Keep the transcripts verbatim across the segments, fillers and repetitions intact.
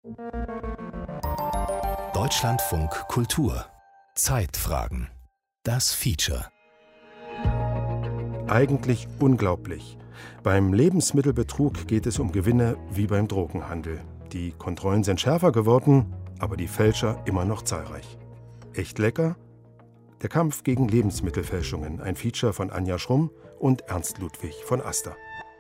Deutschlandfunk Kultur. Zeitfragen. Das Feature. Eigentlich unglaublich. Beim Lebensmittelbetrug geht es um Gewinne wie beim Drogenhandel. Die Kontrollen sind schärfer geworden, aber die Fälscher immer noch zahlreich. Echt lecker? Der Kampf gegen Lebensmittelfälschungen, ein Feature von Anja Schrumm und Ernst Ludwig von Aster.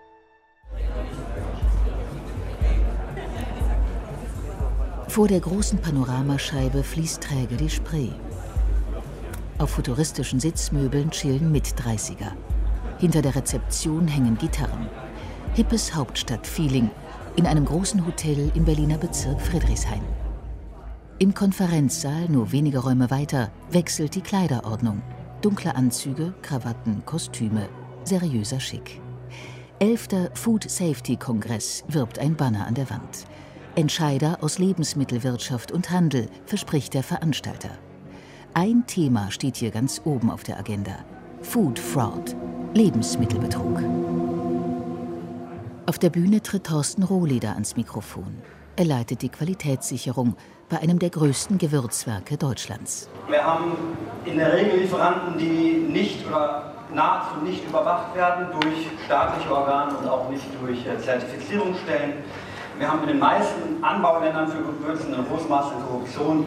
Vor der großen Panoramascheibe fließt träge die Spree. Auf futuristischen Sitzmöbeln chillen Mit-Dreißiger. Hinter der Rezeption hängen Gitarren. Hippes Hauptstadtfeeling in einem großen Hotel im Berliner Bezirk Friedrichshain. Im Konferenzsaal, nur wenige Räume weiter, wechselt die Kleiderordnung. Dunkle Anzüge, Krawatten, Kostüme, seriöser Schick. Elfter Food Safety Kongress wirbt ein Banner an der Wand. Entscheider aus Lebensmittelwirtschaft und Handel, verspricht der Veranstalter. Ein Thema steht hier ganz oben auf der Agenda: Food Fraud, Lebensmittelbetrug. Auf der Bühne tritt Thorsten Rohleder ans Mikrofon. Er leitet die Qualitätssicherung bei einem der größten Gewürzwerke Deutschlands. Wir haben in der Regel Lieferanten, die nicht oder nahezu nicht überwacht werden durch staatliche Organe und auch nicht durch Zertifizierungsstellen. Wir haben in den meisten Anbauländern für Gewürze ein hohes Maß an Korruption,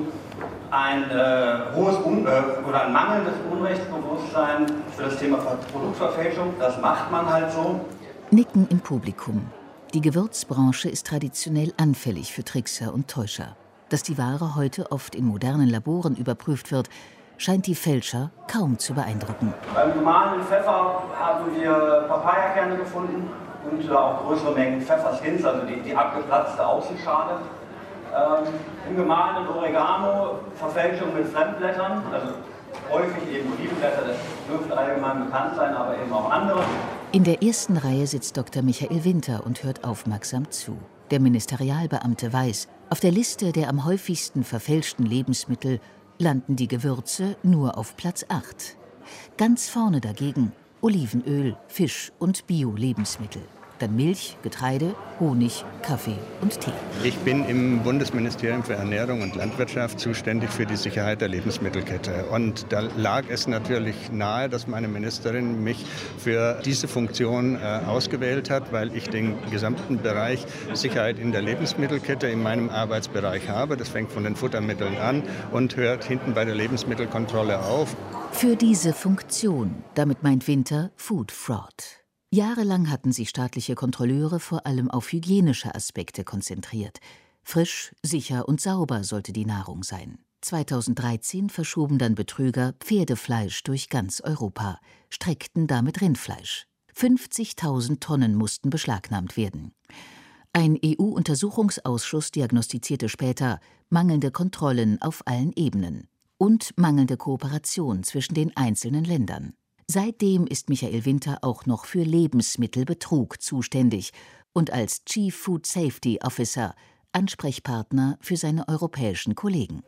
ein äh, hohes Un äh, oder ein mangelndes Unrechtsbewusstsein für das Thema Produktverfälschung. Das macht man halt so. Nicken im Publikum. Die Gewürzbranche ist traditionell anfällig für Trickser und Täuscher. Dass die Ware heute oft in modernen Laboren überprüft wird, scheint die Fälscher kaum zu beeindrucken. Beim gemahlenen Pfeffer haben wir Papayakerne gefunden und auch größere Mengen Pfefferskins, also die, die abgeplatzte Außenschale. Ähm, Im gemahlenen Oregano Verfälschung mit Fremdblättern, also häufig eben Olivenblätter, das dürfte allgemein bekannt sein, aber eben auch andere. In der ersten Reihe sitzt Doktor Michael Winter und hört aufmerksam zu. Der Ministerialbeamte weiß, auf der Liste der am häufigsten verfälschten Lebensmittel landen die Gewürze nur auf Platz acht. Ganz vorne dagegen Olivenöl, Fisch und Bio-Lebensmittel. Dann Milch, Getreide, Honig, Kaffee und Tee. Ich bin im Bundesministerium für Ernährung und Landwirtschaft zuständig für die Sicherheit der Lebensmittelkette. Und da lag es natürlich nahe, dass meine Ministerin mich für diese Funktion äh, ausgewählt hat, weil ich den gesamten Bereich Sicherheit in der Lebensmittelkette in meinem Arbeitsbereich habe. Das fängt von den Futtermitteln an und hört hinten bei der Lebensmittelkontrolle auf. Für diese Funktion, damit meint Winter Food Fraud. Jahrelang hatten sich staatliche Kontrolleure vor allem auf hygienische Aspekte konzentriert. Frisch, sicher und sauber sollte die Nahrung sein. zweitausenddreizehn verschoben dann Betrüger Pferdefleisch durch ganz Europa, streckten damit Rindfleisch. fünfzigtausend Tonnen mussten beschlagnahmt werden. Ein E U-Untersuchungsausschuss diagnostizierte später mangelnde Kontrollen auf allen Ebenen und mangelnde Kooperation zwischen den einzelnen Ländern. Seitdem ist Michael Winter auch noch für Lebensmittelbetrug zuständig und als Chief Food Safety Officer Ansprechpartner für seine europäischen Kollegen.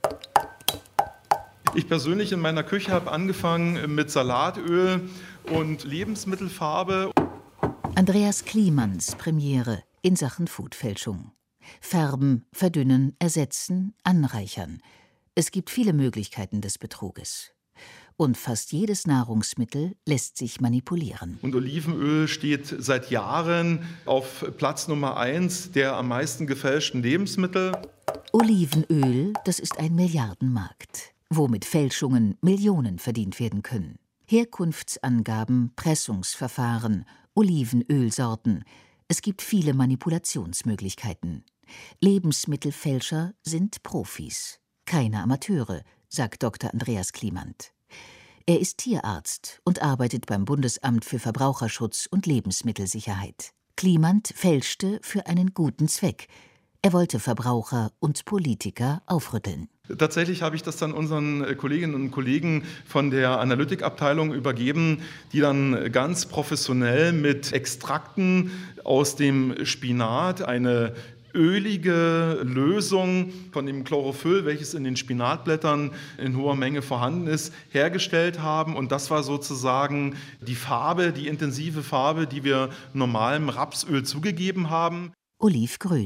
Ich persönlich in meiner Küche habe angefangen mit Salatöl und Lebensmittelfarbe. Andreas Klimans Premiere in Sachen Foodfälschung. Färben, verdünnen, ersetzen, anreichern. Es gibt viele Möglichkeiten des Betruges. Und fast jedes Nahrungsmittel lässt sich manipulieren. Und Olivenöl steht seit Jahren auf Platz Nummer eins der am meisten gefälschten Lebensmittel. Olivenöl, das ist ein Milliardenmarkt, wo mit Fälschungen Millionen verdient werden können. Herkunftsangaben, Pressungsverfahren, Olivenölsorten. Es gibt viele Manipulationsmöglichkeiten. Lebensmittelfälscher sind Profis, keine Amateure, sagt Doktor Andreas Klimant. Er ist Tierarzt und arbeitet beim Bundesamt für Verbraucherschutz und Lebensmittelsicherheit. Klimant fälschte für einen guten Zweck. Er wollte Verbraucher und Politiker aufrütteln. Tatsächlich habe ich das dann unseren Kolleginnen und Kollegen von der Analytikabteilung übergeben, die dann ganz professionell mit Extrakten aus dem Spinat eine ölige Lösung von dem Chlorophyll, welches in den Spinatblättern in hoher Menge vorhanden ist, hergestellt haben. Und das war sozusagen die Farbe, die intensive Farbe, die wir normalem Rapsöl zugegeben haben. Olivgrün.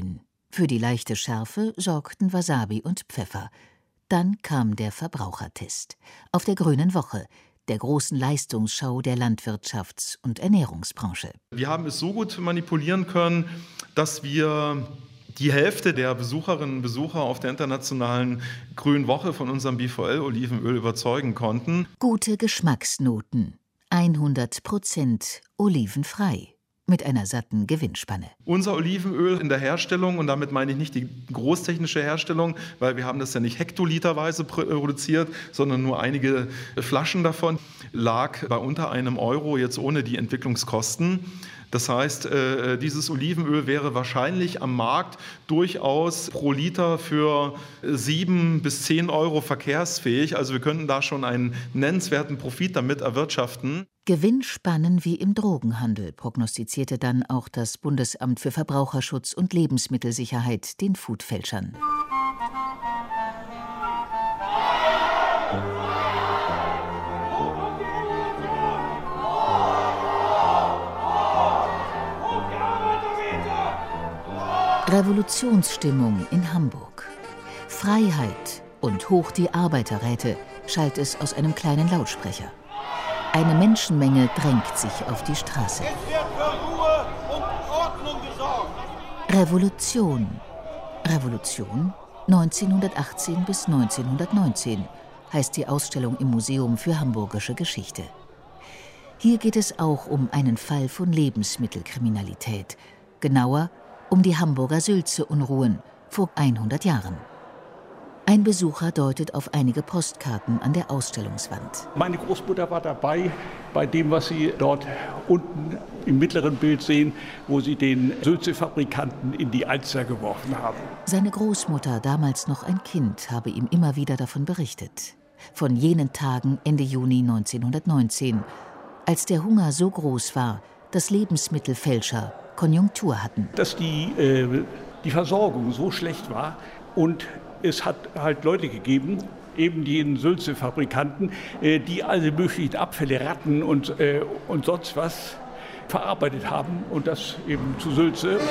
Für die leichte Schärfe sorgten Wasabi und Pfeffer. Dann kam der Verbrauchertest. Auf der Grünen Woche, der großen Leistungsschau der Landwirtschafts- und Ernährungsbranche. Wir haben es so gut manipulieren können, dass wir die Hälfte der Besucherinnen und Besucher auf der internationalen Grünen Woche von unserem B V L-Olivenöl überzeugen konnten. Gute Geschmacksnoten. hundert Prozent olivenfrei. Mit einer satten Gewinnspanne. Unser Olivenöl in der Herstellung, und damit meine ich nicht die großtechnische Herstellung, weil wir haben das ja nicht hektoliterweise produziert, sondern nur einige Flaschen davon, lag bei unter einem Euro, jetzt ohne die Entwicklungskosten. Das heißt, dieses Olivenöl wäre wahrscheinlich am Markt durchaus pro Liter für sieben bis zehn Euro verkehrsfähig. Also wir könnten da schon einen nennenswerten Profit damit erwirtschaften. Gewinnspannen wie im Drogenhandel, prognostizierte dann auch das Bundesamt für Verbraucherschutz und Lebensmittelsicherheit den Foodfälschern. Revolutionsstimmung in Hamburg. Freiheit und hoch die Arbeiterräte, schallt es aus einem kleinen Lautsprecher. Eine Menschenmenge drängt sich auf die Straße. Es wird für Ruhe und Ordnung gesorgt. Revolution. Revolution? neunzehnhundertachtzehn bis neunzehnhundertneunzehn heißt die Ausstellung im Museum für Hamburgische Geschichte. Hier geht es auch um einen Fall von Lebensmittelkriminalität. Genauer um die Hamburger Sülze-Unruhen vor hundert Jahren. Ein Besucher deutet auf einige Postkarten an der Ausstellungswand. Meine Großmutter war dabei, bei dem, was Sie dort unten im mittleren Bild sehen, wo sie den Sülze-Fabrikanten in die Alster geworfen haben. Seine Großmutter, damals noch ein Kind, habe ihm immer wieder davon berichtet. Von jenen Tagen Ende Juni neunzehnhundertneunzehn, als der Hunger so groß war, dass Lebensmittelfälscher Konjunktur hatten. Dass die, äh, die Versorgung so schlecht war und es hat halt Leute gegeben, eben die Sülze-Fabrikanten, äh, die alle möglichen Abfälle, Ratten und, äh, und sonst was verarbeitet haben und das eben zu Sülze.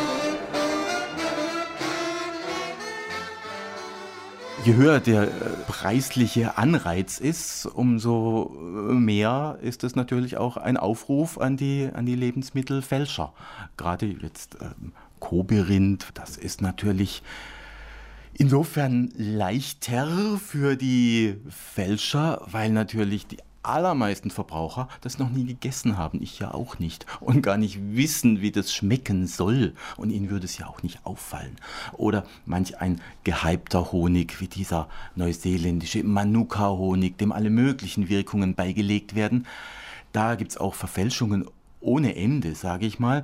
Je höher der preisliche Anreiz ist, umso mehr ist es natürlich auch ein Aufruf an die, an die Lebensmittelfälscher. Gerade jetzt ähm, Kobe-Rind, das ist natürlich insofern leichter für die Fälscher, weil natürlich die allermeisten Verbraucher das noch nie gegessen haben, ich ja auch nicht, und gar nicht wissen, wie das schmecken soll. Und ihnen würde es ja auch nicht auffallen. Oder manch ein gehypter Honig, wie dieser neuseeländische Manuka-Honig, dem alle möglichen Wirkungen beigelegt werden. Da gibt es auch Verfälschungen ohne Ende, sage ich mal.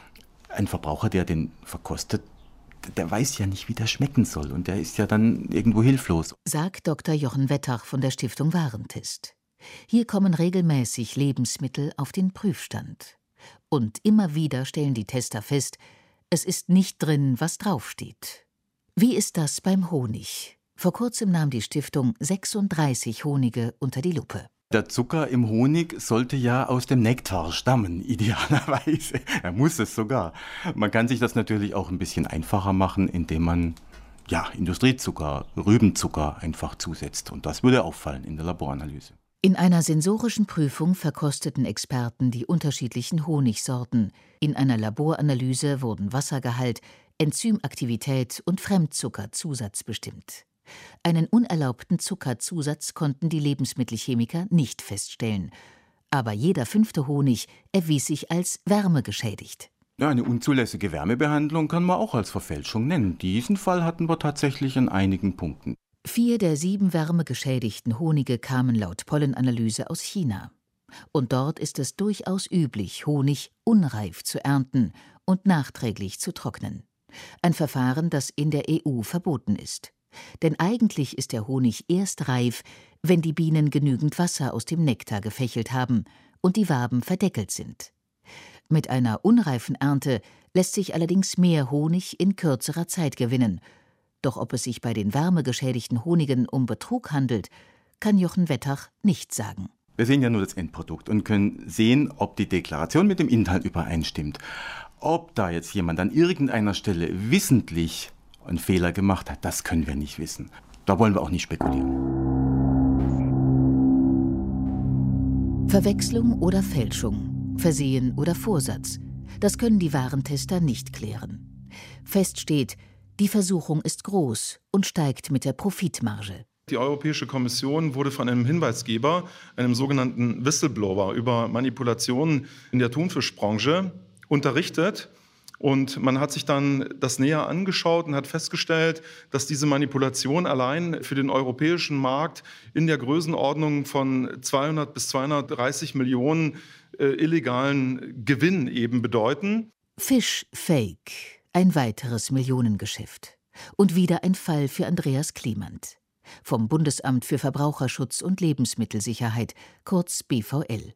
Ein Verbraucher, der den verkostet, der weiß ja nicht, wie der schmecken soll. Und der ist ja dann irgendwo hilflos. Sagt Doktor Jochen Wettach von der Stiftung Warentest. Hier kommen regelmäßig Lebensmittel auf den Prüfstand. Und immer wieder stellen die Tester fest, es ist nicht drin, was draufsteht. Wie ist das beim Honig? Vor kurzem nahm die Stiftung sechsunddreißig Honige unter die Lupe. Der Zucker im Honig sollte ja aus dem Nektar stammen, idealerweise. Er muss es sogar. Man kann sich das natürlich auch ein bisschen einfacher machen, indem man ja, Industriezucker, Rübenzucker einfach zusetzt. Und das würde auffallen in der Laboranalyse. In einer sensorischen Prüfung verkosteten Experten die unterschiedlichen Honigsorten. In einer Laboranalyse wurden Wassergehalt, Enzymaktivität und Fremdzuckerzusatz bestimmt. Einen unerlaubten Zuckerzusatz konnten die Lebensmittelchemiker nicht feststellen. Aber jeder fünfte Honig erwies sich als wärmegeschädigt. Ja, eine unzulässige Wärmebehandlung kann man auch als Verfälschung nennen. Diesen Fall hatten wir tatsächlich an einigen Punkten. Vier der sieben wärmegeschädigten Honige kamen laut Pollenanalyse aus China. Und dort ist es durchaus üblich, Honig unreif zu ernten und nachträglich zu trocknen. Ein Verfahren, das in der E U verboten ist. Denn eigentlich ist der Honig erst reif, wenn die Bienen genügend Wasser aus dem Nektar gefächelt haben und die Waben verdeckelt sind. Mit einer unreifen Ernte lässt sich allerdings mehr Honig in kürzerer Zeit gewinnen. Doch ob es sich bei den wärmegeschädigten Honigen um Betrug handelt, kann Jochen Wettach nicht sagen. Wir sehen ja nur das Endprodukt und können sehen, ob die Deklaration mit dem Inhalt übereinstimmt. Ob da jetzt jemand an irgendeiner Stelle wissentlich einen Fehler gemacht hat, das können wir nicht wissen. Da wollen wir auch nicht spekulieren. Verwechslung oder Fälschung, Versehen oder Vorsatz, das können die Warentester nicht klären. Fest steht, die Versuchung ist groß und steigt mit der Profitmarge. Die Europäische Kommission wurde von einem Hinweisgeber, einem sogenannten Whistleblower, über Manipulationen in der Thunfischbranche unterrichtet. Und man hat sich dann das näher angeschaut und hat festgestellt, dass diese Manipulation allein für den europäischen Markt in der Größenordnung von zweihundert bis zweihundertdreißig Millionen äh, illegalen Gewinn eben bedeuten. Fish-Fake, ein weiteres Millionengeschäft. Und wieder ein Fall für Andreas Clement. Vom Bundesamt für Verbraucherschutz und Lebensmittelsicherheit, kurz B V L.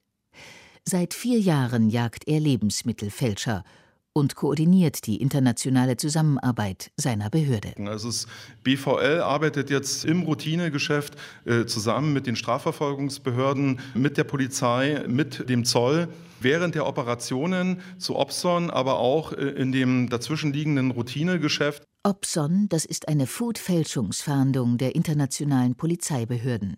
Seit vier Jahren jagt er Lebensmittelfälscher und koordiniert die internationale Zusammenarbeit seiner Behörde. Also das B V L arbeitet jetzt im Routinegeschäft äh, zusammen mit den Strafverfolgungsbehörden, mit der Polizei, mit dem Zoll, während der Operationen zu Opson, aber auch äh, in dem dazwischenliegenden Routinegeschäft. Opson, das ist eine Food-Fälschungsfahndung der internationalen Polizeibehörden.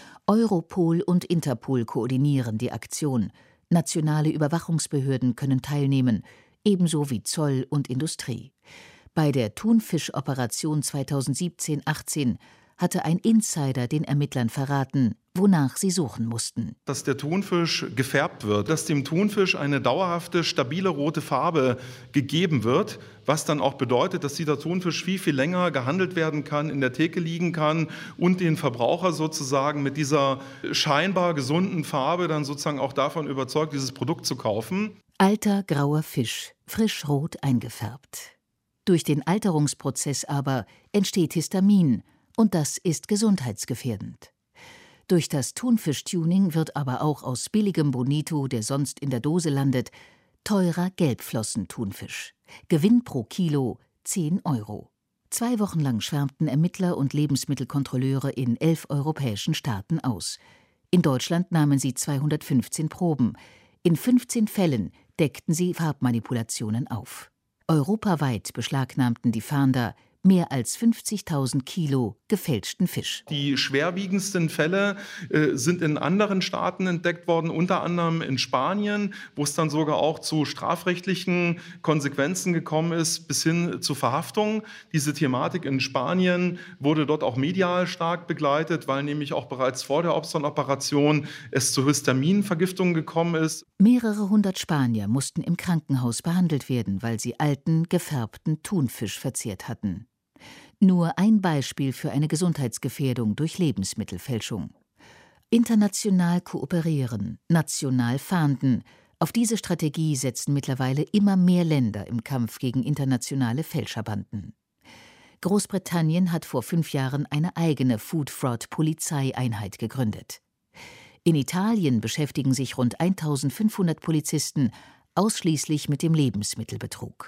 Europol und Interpol koordinieren die Aktion. Nationale Überwachungsbehörden können teilnehmen, ebenso wie Zoll und Industrie. Bei der Thunfisch-Operation zweitausendsiebzehn achtzehn hatte ein Insider den Ermittlern verraten, wonach sie suchen mussten. Dass der Thunfisch gefärbt wird, dass dem Thunfisch eine dauerhafte, stabile rote Farbe gegeben wird, was dann auch bedeutet, dass dieser Thunfisch viel, viel länger gehandelt werden kann, in der Theke liegen kann und den Verbraucher sozusagen mit dieser scheinbar gesunden Farbe dann sozusagen auch davon überzeugt, dieses Produkt zu kaufen. Alter, grauer Fisch, frisch rot eingefärbt. Durch den Alterungsprozess aber entsteht Histamin und das ist gesundheitsgefährdend. Durch das Thunfisch-Tuning wird aber auch aus billigem Bonito, der sonst in der Dose landet, teurer Gelbflossen-Thunfisch. Gewinn pro Kilo zehn Euro. Zwei Wochen lang schwärmten Ermittler und Lebensmittelkontrolleure in elf europäischen Staaten aus. In Deutschland nahmen sie zweihundertfünfzehn Proben. In fünfzehn Fällen deckten sie Farbmanipulationen auf. Europaweit beschlagnahmten die Fahnder mehr als fünfzigtausend Kilo gefälschten Fisch. Die schwerwiegendsten Fälle äh, sind in anderen Staaten entdeckt worden, unter anderem in Spanien, wo es dann sogar auch zu strafrechtlichen Konsequenzen gekommen ist, bis hin zu Verhaftung. Diese Thematik in Spanien wurde dort auch medial stark begleitet, weil nämlich auch bereits vor der Opson-Operation es zu Histaminvergiftungen gekommen ist. Mehrere hundert Spanier mussten im Krankenhaus behandelt werden, weil sie alten, gefärbten Thunfisch verzehrt hatten. Nur ein Beispiel für eine Gesundheitsgefährdung durch Lebensmittelfälschung. International kooperieren, national fahnden. Auf diese Strategie setzen mittlerweile immer mehr Länder im Kampf gegen internationale Fälscherbanden. Großbritannien hat vor fünf Jahren eine eigene Food-Fraud-Polizeieinheit gegründet. In Italien beschäftigen sich rund eintausendfünfhundert Polizisten ausschließlich mit dem Lebensmittelbetrug.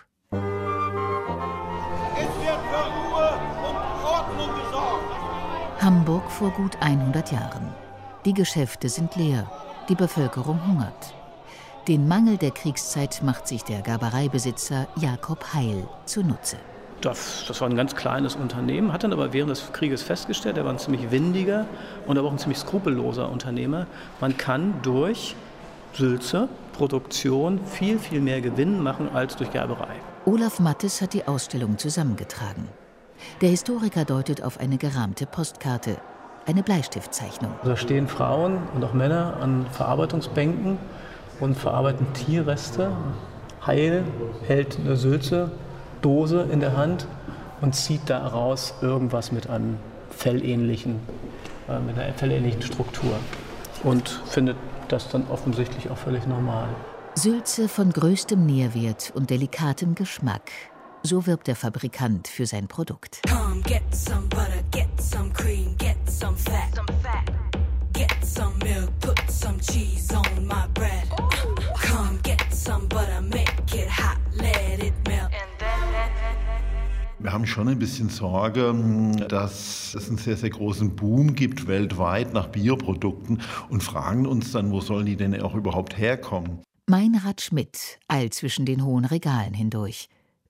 Hamburg vor gut hundert Jahren. Die Geschäfte sind leer, die Bevölkerung hungert. Den Mangel der Kriegszeit macht sich der Gerbereibesitzer Jakob Heil zunutze. Das, das war ein ganz kleines Unternehmen, hat dann aber während des Krieges festgestellt, er war ein ziemlich windiger und aber auch ein ziemlich skrupelloser Unternehmer. Man kann durch Sülze, Produktion viel, viel mehr Gewinn machen als durch Gerberei. Olaf Mattes hat die Ausstellung zusammengetragen. Der Historiker deutet auf eine gerahmte Postkarte, eine Bleistiftzeichnung. Da stehen Frauen und auch Männer an Verarbeitungsbänken und verarbeiten Tierreste. Heil hält eine Sülze-Dose in der Hand und zieht daraus irgendwas mit einem fellähnlichen, äh, mit einer fellähnlichen Struktur und findet das dann offensichtlich auch völlig normal. Sülze von größtem Nährwert und delikatem Geschmack. So wirbt der Fabrikant für sein Produkt. Come, get some butter, get some cream, get some fat, some fat. Get some milk, put some cheese on my bread. Come, get some butter, make it hot, let it melt. Wir haben schon ein bisschen Sorge, dass es einen sehr, sehr großen Boom gibt weltweit nach Bioprodukten und fragen uns dann, wo sollen die denn auch überhaupt herkommen? Meinrad Schmidt eilt zwischen den hohen Regalen hindurch.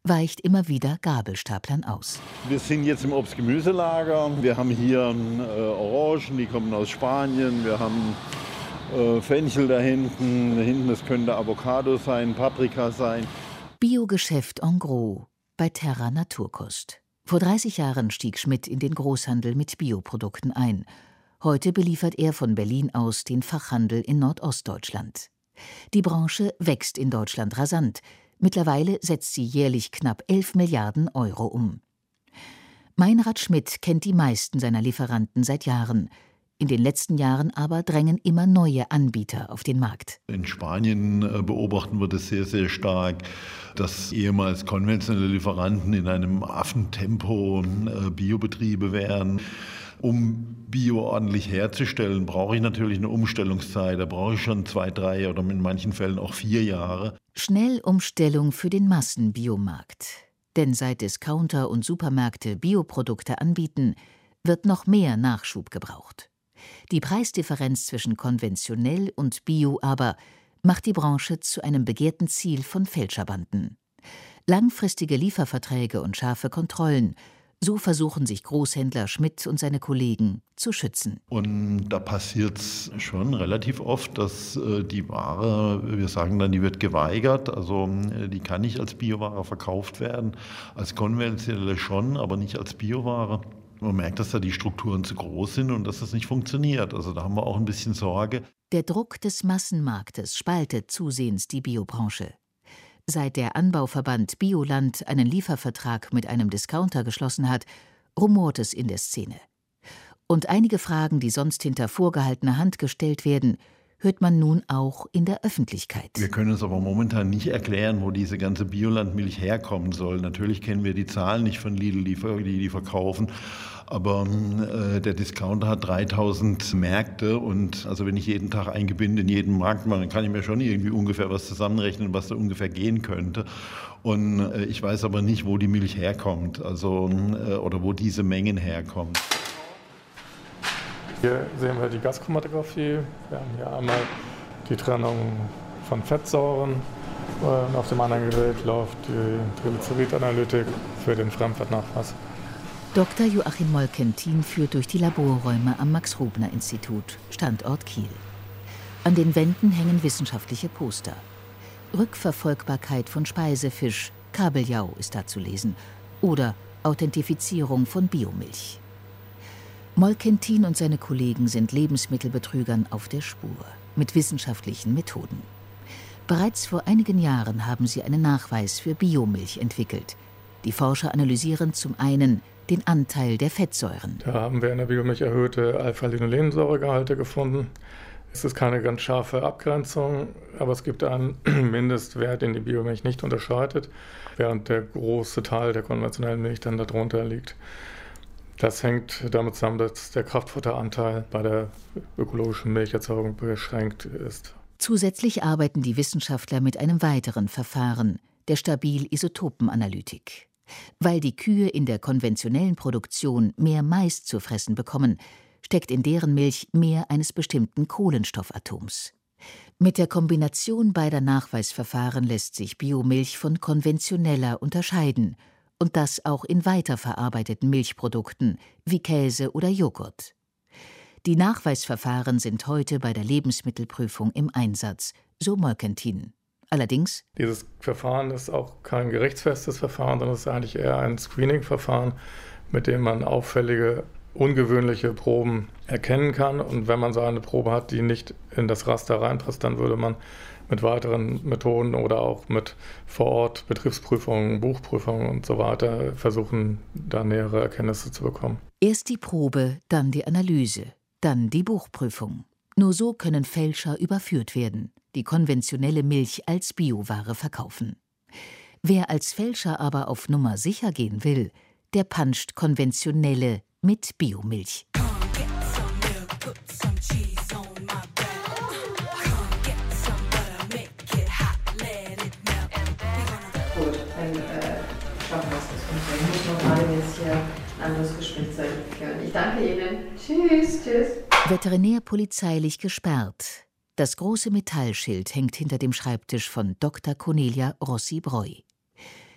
weicht immer wieder Gabelstaplern aus. Wir sind jetzt im Obst-Gemüselager. Wir haben hier äh, Orangen, die kommen aus Spanien. Wir haben äh, Fenchel da hinten. Da hinten, das könnte Avocado sein, Paprika sein. Biogeschäft en gros bei Terra Naturkost. Vor dreißig Jahren stieg Schmidt in den Großhandel mit Bioprodukten ein. Heute beliefert er von Berlin aus den Fachhandel in Nordostdeutschland. Die Branche wächst in Deutschland rasant. Mittlerweile setzt sie jährlich knapp elf Milliarden Euro um. Meinrad Schmidt kennt die meisten seiner Lieferanten seit Jahren. In den letzten Jahren aber drängen immer neue Anbieter auf den Markt. In Spanien beobachten wir das sehr, sehr stark, dass ehemals konventionelle Lieferanten in einem Affentempo Biobetriebe wären. Um Bio ordentlich herzustellen, brauche ich natürlich eine Umstellungszeit. Da brauche ich schon zwei, drei oder in manchen Fällen auch vier Jahre. Schnellumstellung für den Massenbiomarkt. Denn seit Discounter und Supermärkte Bioprodukte anbieten, wird noch mehr Nachschub gebraucht. Die Preisdifferenz zwischen konventionell und Bio aber macht die Branche zu einem begehrten Ziel von Fälscherbanden. Langfristige Lieferverträge und scharfe Kontrollen. So versuchen sich Großhändler Schmidt und seine Kollegen zu schützen. Und da passiert es schon relativ oft, dass äh, die Ware, wir sagen dann, die wird geweigert. Also äh, die kann nicht als Bioware verkauft werden. Als konventionelle schon, aber nicht als Bioware. Man merkt, dass da die Strukturen zu groß sind und dass das nicht funktioniert. Also da haben wir auch ein bisschen Sorge. Der Druck des Massenmarktes spaltet zusehends die Biobranche. Seit der Anbauverband Bioland einen Liefervertrag mit einem Discounter geschlossen hat, rumort es in der Szene. Und einige Fragen, die sonst hinter vorgehaltener Hand gestellt werden, hört man nun auch in der Öffentlichkeit. Wir können uns aber momentan nicht erklären, wo diese ganze Biolandmilch herkommen soll. Natürlich kennen wir die Zahlen nicht von Lidl, die die verkaufen. Aber äh, der Discounter hat dreitausend Märkte und also wenn ich jeden Tag ein Gebinde in jedem Markt mache, dann kann ich mir schon irgendwie ungefähr was zusammenrechnen, was da ungefähr gehen könnte. Und äh, ich weiß aber nicht, wo die Milch herkommt, also äh, oder wo diese Mengen herkommen. Hier sehen wir die Gaschromatographie. Wir haben hier einmal die Trennung von Fettsäuren. Und auf dem anderen Gerät läuft die Triglyceridanalytik für den Fremdfettnachweis. Doktor Joachim Molkentin führt durch die Laborräume am Max-Rubner-Institut, Standort Kiel. An den Wänden hängen wissenschaftliche Poster. Rückverfolgbarkeit von Speisefisch, Kabeljau ist da zu lesen. Oder Authentifizierung von Biomilch. Molkentin und seine Kollegen sind Lebensmittelbetrügern auf der Spur, mit wissenschaftlichen Methoden. Bereits vor einigen Jahren haben sie einen Nachweis für Biomilch entwickelt. Die Forscher analysieren zum einen den Anteil der Fettsäuren. Da haben wir in der Biomilch erhöhte Alpha-Linolensäuregehalte gefunden. Es ist keine ganz scharfe Abgrenzung, aber es gibt einen Mindestwert, den die Biomilch nicht unterschreitet, während der große Teil der konventionellen Milch dann darunter liegt. Das hängt damit zusammen, dass der Kraftfutteranteil bei der ökologischen Milcherzeugung beschränkt ist. Zusätzlich arbeiten die Wissenschaftler mit einem weiteren Verfahren, der Stabil-Isotopenanalytik. Weil die Kühe in der konventionellen Produktion mehr Mais zu fressen bekommen, steckt in deren Milch mehr eines bestimmten Kohlenstoffatoms. Mit der Kombination beider Nachweisverfahren lässt sich Biomilch von konventioneller unterscheiden. Und das auch in weiterverarbeiteten Milchprodukten wie Käse oder Joghurt. Die Nachweisverfahren sind heute bei der Lebensmittelprüfung im Einsatz, so Molkentin. Allerdings: Dieses Verfahren ist auch kein gerichtsfestes Verfahren, sondern es ist eigentlich eher ein Screening-Verfahren, mit dem man auffällige, ungewöhnliche Proben erkennen kann. Und wenn man so eine Probe hat, die nicht in das Raster reinpasst, dann würde man mit weiteren Methoden oder auch mit vor Ort Betriebsprüfungen, Buchprüfungen und so weiter versuchen, da nähere Erkenntnisse zu bekommen. Erst die Probe, dann die Analyse, dann die Buchprüfung. Nur so können Fälscher überführt werden, die konventionelle Milch als Bioware verkaufen. Wer als Fälscher aber auf Nummer sicher gehen will, der panscht konventionelle mit Biomilch. anderes Gespräch führen. Ich danke Ihnen. Tschüss, tschüss. Veterinärpolizeilich gesperrt. Das große Metallschild hängt hinter dem Schreibtisch von Doktor Cornelia Rossi-Breu.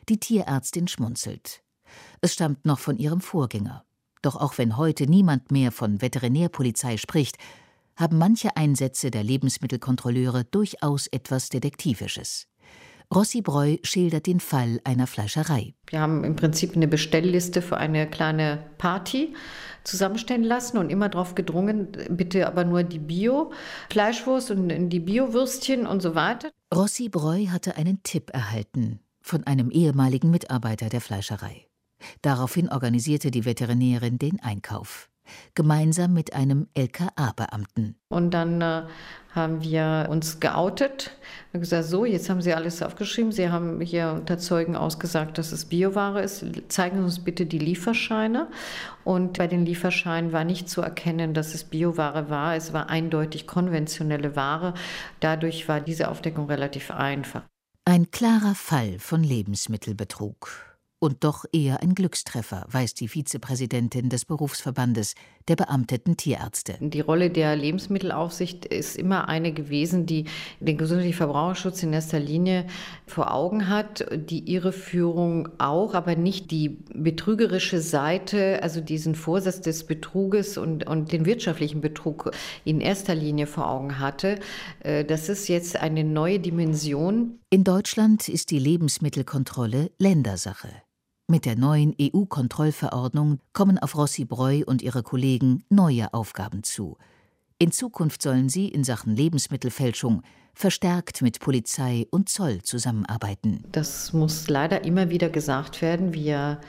Die Tierärztin schmunzelt. Es stammt noch von ihrem Vorgänger. Doch auch wenn heute niemand mehr von Veterinärpolizei spricht, haben manche Einsätze der Lebensmittelkontrolleure durchaus etwas Detektivisches. Rossi Breu schildert den Fall einer Fleischerei. Wir haben im Prinzip eine Bestellliste für eine kleine Party zusammenstellen lassen und immer darauf gedrungen, bitte aber nur die Bio-Fleischwurst und die Bio-Würstchen und so weiter. Rossi Breu hatte einen Tipp erhalten von einem ehemaligen Mitarbeiter der Fleischerei. Daraufhin organisierte die Veterinärin den Einkauf, gemeinsam mit einem L K A-Beamten. Und dann äh, haben wir uns geoutet und gesagt, so, jetzt haben Sie alles aufgeschrieben. Sie haben hier unter Zeugen ausgesagt, dass es Bioware ist. Zeigen Sie uns bitte die Lieferscheine. Und bei den Lieferscheinen war nicht zu erkennen, dass es Bioware war. Es war eindeutig konventionelle Ware. Dadurch war diese Aufdeckung relativ einfach. Ein klarer Fall von Lebensmittelbetrug. Und doch eher ein Glückstreffer, weiß die Vizepräsidentin des Berufsverbandes der beamteten Tierärzte. Die Rolle der Lebensmittelaufsicht ist immer eine gewesen, die den gesundheitlichen Verbraucherschutz in erster Linie vor Augen hat, die ihre Führung auch, aber nicht die betrügerische Seite, also diesen Vorsatz des Betruges und, und den wirtschaftlichen Betrug in erster Linie vor Augen hatte. Das ist jetzt eine neue Dimension. In Deutschland ist die Lebensmittelkontrolle Ländersache. Mit der neuen E U-Kontrollverordnung kommen auf Rossi Breu und ihre Kollegen neue Aufgaben zu. In Zukunft sollen sie in Sachen Lebensmittelfälschung verstärkt mit Polizei und Zoll zusammenarbeiten. Das muss leider immer wieder gesagt werden. Wir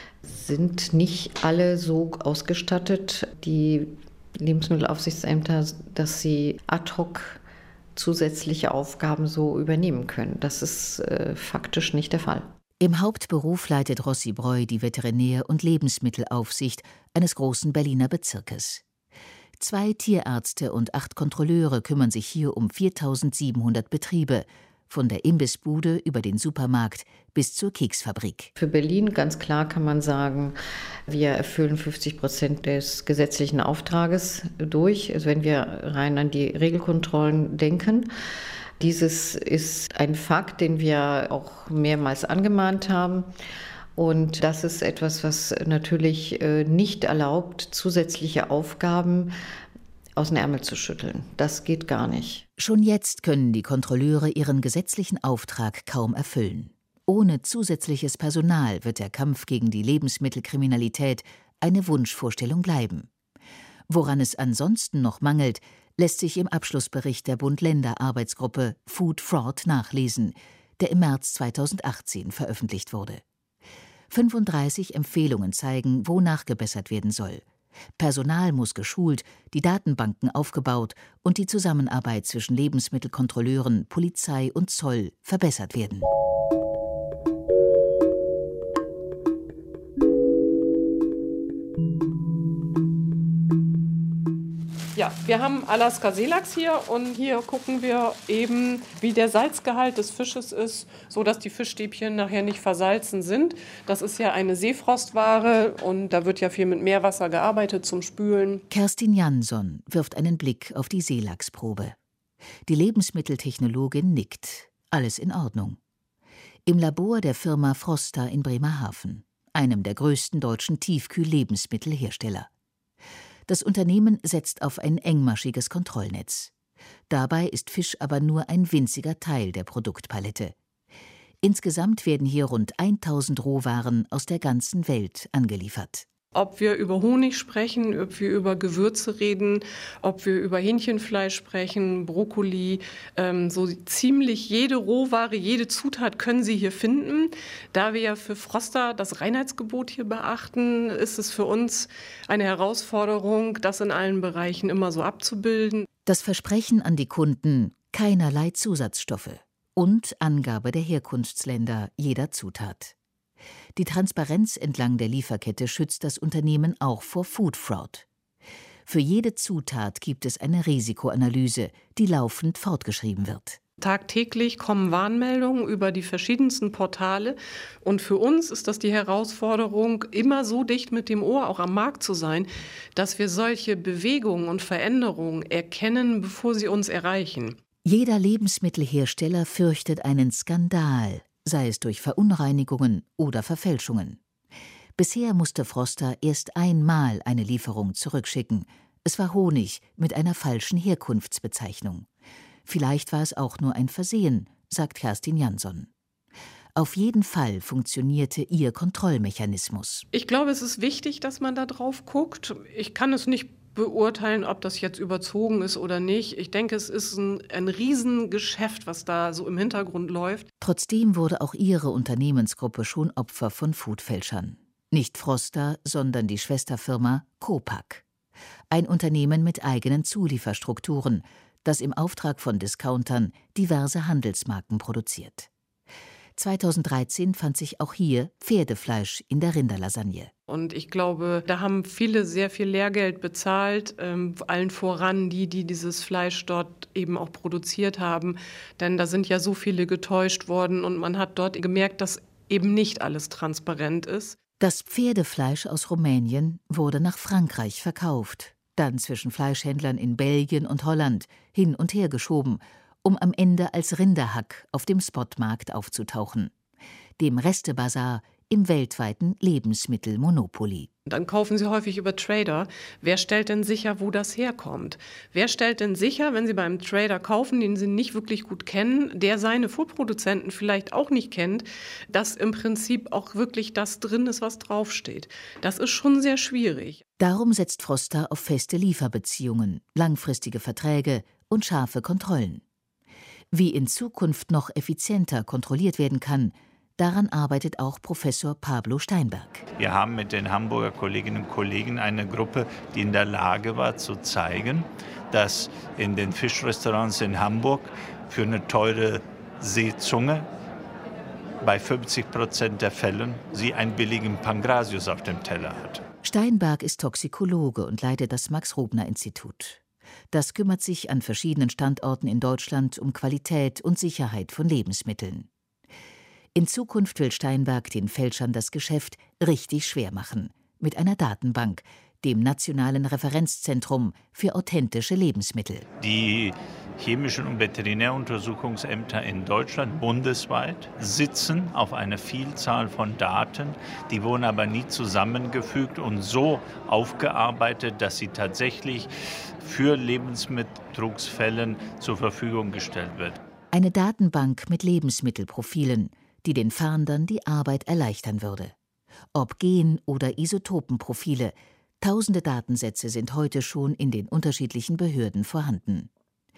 sind nicht alle so ausgestattet, die Lebensmittelaufsichtsämter, dass sie ad hoc zusätzliche Aufgaben so übernehmen können. Das ist äh, faktisch nicht der Fall. Im Hauptberuf leitet Rossi Breu die Veterinär- und Lebensmittelaufsicht eines großen Berliner Bezirkes. Zwei Tierärzte und acht Kontrolleure kümmern sich hier um viertausendsiebenhundert Betriebe, von der Imbissbude über den Supermarkt bis zur Keksfabrik. Für Berlin ganz klar kann man sagen, wir erfüllen fünfzig Prozent des gesetzlichen Auftrages durch, also wenn wir rein an die Regelkontrollen denken. Dieses ist ein Fakt, den wir auch mehrmals angemahnt haben. Und das ist etwas, was natürlich nicht erlaubt, zusätzliche Aufgaben aus dem Ärmel zu schütteln. Das geht gar nicht. Schon jetzt können die Kontrolleure ihren gesetzlichen Auftrag kaum erfüllen. Ohne zusätzliches Personal wird der Kampf gegen die Lebensmittelkriminalität eine Wunschvorstellung bleiben. Woran es ansonsten noch mangelt, lässt sich im Abschlussbericht der Bund-Länder-Arbeitsgruppe Food Fraud nachlesen, der im März zweitausendachtzehn veröffentlicht wurde. fünfunddreißig Empfehlungen zeigen, wo nachgebessert werden soll. Personal muss geschult, die Datenbanken aufgebaut und die Zusammenarbeit zwischen Lebensmittelkontrolleuren, Polizei und Zoll verbessert werden. Ja, wir haben Alaska-Seelachs hier und hier gucken wir eben, wie der Salzgehalt des Fisches ist, sodass die Fischstäbchen nachher nicht versalzen sind. Das ist ja eine Seefrostware und da wird ja viel mit Meerwasser gearbeitet zum Spülen. Kerstin Jansson wirft einen Blick auf die Seelachsprobe. Die Lebensmitteltechnologin nickt. Alles in Ordnung. Im Labor der Firma Frosta in Bremerhaven, einem der größten deutschen Tiefkühl-Lebensmittelhersteller. Das Unternehmen setzt auf ein engmaschiges Kontrollnetz. Dabei ist Fisch aber nur ein winziger Teil der Produktpalette. Insgesamt werden hier rund tausend Rohwaren aus der ganzen Welt angeliefert. Ob wir über Honig sprechen, ob wir über Gewürze reden, ob wir über Hähnchenfleisch sprechen, Brokkoli, ähm, so ziemlich jede Rohware, jede Zutat können Sie hier finden. Da wir ja für Frosta das Reinheitsgebot hier beachten, ist es für uns eine Herausforderung, das in allen Bereichen immer so abzubilden. Das Versprechen an die Kunden, keinerlei Zusatzstoffe und Angabe der Herkunftsländer jeder Zutat. Die Transparenz entlang der Lieferkette schützt das Unternehmen auch vor Food Fraud. Für jede Zutat gibt es eine Risikoanalyse, die laufend fortgeschrieben wird. Tagtäglich kommen Warnmeldungen über die verschiedensten Portale. Und für uns ist das die Herausforderung, immer so dicht mit dem Ohr auch am Markt zu sein, dass wir solche Bewegungen und Veränderungen erkennen, bevor sie uns erreichen. Jeder Lebensmittelhersteller fürchtet einen Skandal, sei es durch Verunreinigungen oder Verfälschungen. Bisher musste Froster erst einmal eine Lieferung zurückschicken. Es war Honig mit einer falschen Herkunftsbezeichnung. Vielleicht war es auch nur ein Versehen, sagt Kerstin Jansson. Auf jeden Fall funktionierte ihr Kontrollmechanismus. Ich glaube, es ist wichtig, dass man da drauf guckt. Ich kann es nicht beurteilen, ob das jetzt überzogen ist oder nicht. Ich denke, es ist ein, ein Riesengeschäft, was da so im Hintergrund läuft. Trotzdem wurde auch ihre Unternehmensgruppe schon Opfer von Foodfälschern. Nicht Froster, sondern die Schwesterfirma Copac. Ein Unternehmen mit eigenen Zulieferstrukturen, das im Auftrag von Discountern diverse Handelsmarken produziert. zweitausenddreizehn fand sich auch hier Pferdefleisch in der Rinderlasagne. Und ich glaube, da haben viele sehr viel Lehrgeld bezahlt, ähm, allen voran die, die dieses Fleisch dort eben auch produziert haben. Denn da sind ja so viele getäuscht worden und man hat dort gemerkt, dass eben nicht alles transparent ist. Das Pferdefleisch aus Rumänien wurde nach Frankreich verkauft, dann zwischen Fleischhändlern in Belgien und Holland hin und her geschoben, um am Ende als Rinderhack auf dem Spotmarkt aufzutauchen, dem Restebazar im weltweiten Lebensmittelmonopoly. Dann kaufen Sie häufig über Trader. Wer stellt denn sicher, wo das herkommt? Wer stellt denn sicher, wenn Sie beim Trader kaufen, den Sie nicht wirklich gut kennen, der seine Foodproduzenten vielleicht auch nicht kennt, dass im Prinzip auch wirklich das drin ist, was draufsteht? Das ist schon sehr schwierig. Darum setzt Froster auf feste Lieferbeziehungen, langfristige Verträge und scharfe Kontrollen. Wie in Zukunft noch effizienter kontrolliert werden kann, daran arbeitet auch Professor Pablo Steinberg. Wir haben mit den Hamburger Kolleginnen und Kollegen eine Gruppe, die in der Lage war zu zeigen, dass in den Fischrestaurants in Hamburg für eine teure Seezunge bei fünfzig Prozent der Fällen sie einen billigen Pangrasius auf dem Teller hat. Steinberg ist Toxikologe und leitet das Max-Rubner-Institut. Das kümmert sich an verschiedenen Standorten in Deutschland um Qualität und Sicherheit von Lebensmitteln. In Zukunft will Steinberg den Fälschern das Geschäft richtig schwer machen. Mit einer Datenbank, dem Nationalen Referenzzentrum für authentische Lebensmittel. Die chemischen und Veterinäruntersuchungsämter in Deutschland bundesweit sitzen auf einer Vielzahl von Daten. Die wurden aber nie zusammengefügt und so aufgearbeitet, dass sie tatsächlich für Lebensmittelbetrugsfällen zur Verfügung gestellt wird. Eine Datenbank mit Lebensmittelprofilen, die den Fahndern die Arbeit erleichtern würde. Ob Gen- oder Isotopenprofile, tausende Datensätze sind heute schon in den unterschiedlichen Behörden vorhanden.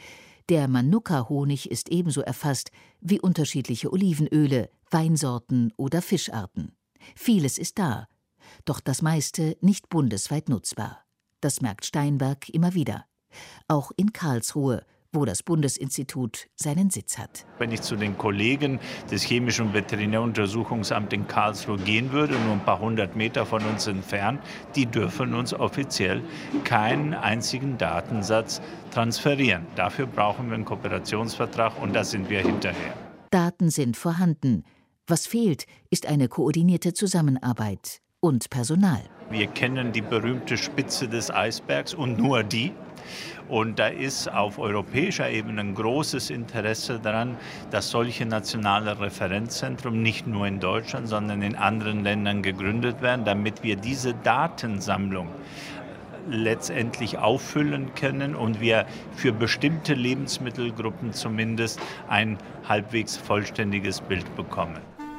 Der Manuka-Honig ist ebenso erfasst wie unterschiedliche Olivenöle, Weinsorten oder Fischarten. Vieles ist da, doch das meiste nicht bundesweit nutzbar. Das merkt Steinberg immer wieder. Auch in Karlsruhe, wo das Bundesinstitut seinen Sitz hat. Wenn ich zu den Kollegen des Chemischen und Veterinäruntersuchungsamts in Karlsruhe gehen würde, nur ein paar hundert Meter von uns entfernt, die dürfen uns offiziell keinen einzigen Datensatz transferieren. Dafür brauchen wir einen Kooperationsvertrag und da sind wir hinterher. Daten sind vorhanden. Was fehlt, ist eine koordinierte Zusammenarbeit und Personal. Wir kennen die berühmte Spitze des Eisbergs und nur die. Und da ist auf europäischer Ebene ein großes Interesse daran, dass solche nationale Referenzzentren nicht nur in Deutschland, sondern in anderen Ländern gegründet werden, damit wir diese Datensammlung letztendlich auffüllen können und wir für bestimmte Lebensmittelgruppen zumindest ein halbwegs vollständiges Bild bekommen.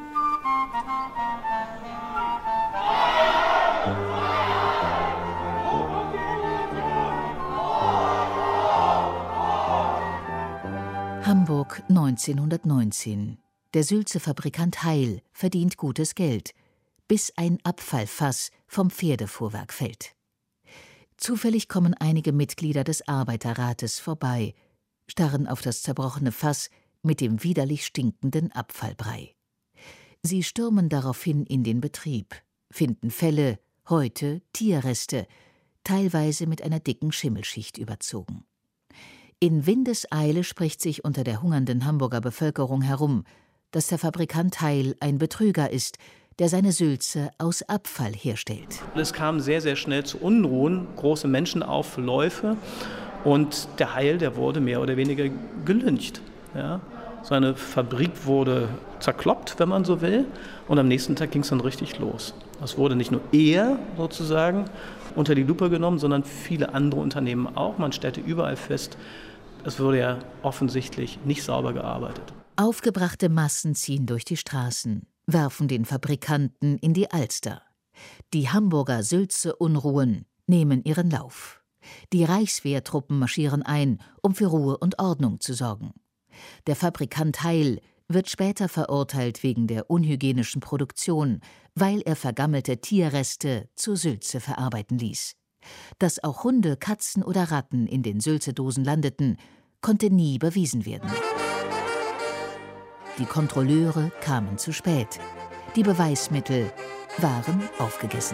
Hamburg neunzehnhundertneunzehn. Der Sülze-Fabrikant Heil verdient gutes Geld, bis ein Abfallfass vom Pferdefuhrwerk fällt. Zufällig kommen einige Mitglieder des Arbeiterrates vorbei, starren auf das zerbrochene Fass mit dem widerlich stinkenden Abfallbrei. Sie stürmen daraufhin in den Betrieb, finden Felle, Häute, Tierreste, teilweise mit einer dicken Schimmelschicht überzogen. In Windeseile spricht sich unter der hungernden Hamburger Bevölkerung herum, dass der Fabrikant Heil ein Betrüger ist, der seine Sülze aus Abfall herstellt. Es kam sehr, sehr schnell zu Unruhen, große Menschenaufläufe und der Heil, der wurde mehr oder weniger gelyncht. Ja? Seine Fabrik wurde zerkloppt, wenn man so will. Und am nächsten Tag ging es dann richtig los. Das wurde nicht nur er sozusagen unter die Lupe genommen, sondern viele andere Unternehmen auch. Man stellte überall fest, es wurde ja offensichtlich nicht sauber gearbeitet. Aufgebrachte Massen ziehen durch die Straßen, werfen den Fabrikanten in die Alster. Die Hamburger Sülze-Unruhen nehmen ihren Lauf. Die Reichswehrtruppen marschieren ein, um für Ruhe und Ordnung zu sorgen. Der Fabrikant Heil wird später verurteilt wegen der unhygienischen Produktion, weil er vergammelte Tierreste zur Sülze verarbeiten ließ. Dass auch Hunde, Katzen oder Ratten in den Sülze-Dosen landeten, konnte nie bewiesen werden. Die Kontrolleure kamen zu spät. Die Beweismittel waren aufgegessen.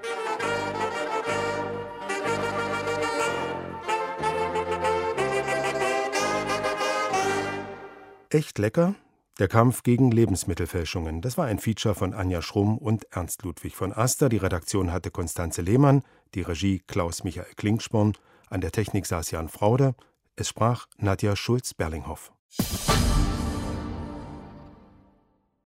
Echt lecker? Der Kampf gegen Lebensmittelfälschungen. Das war ein Feature von Anja Schrumm und Ernst Ludwig von Aster. Die Redaktion hatte Konstanze Lehmann, die Regie Klaus-Michael Klingsporn. An der Technik saß Jan Fraude. Es sprach Nadja Schulz-Berlinghoff.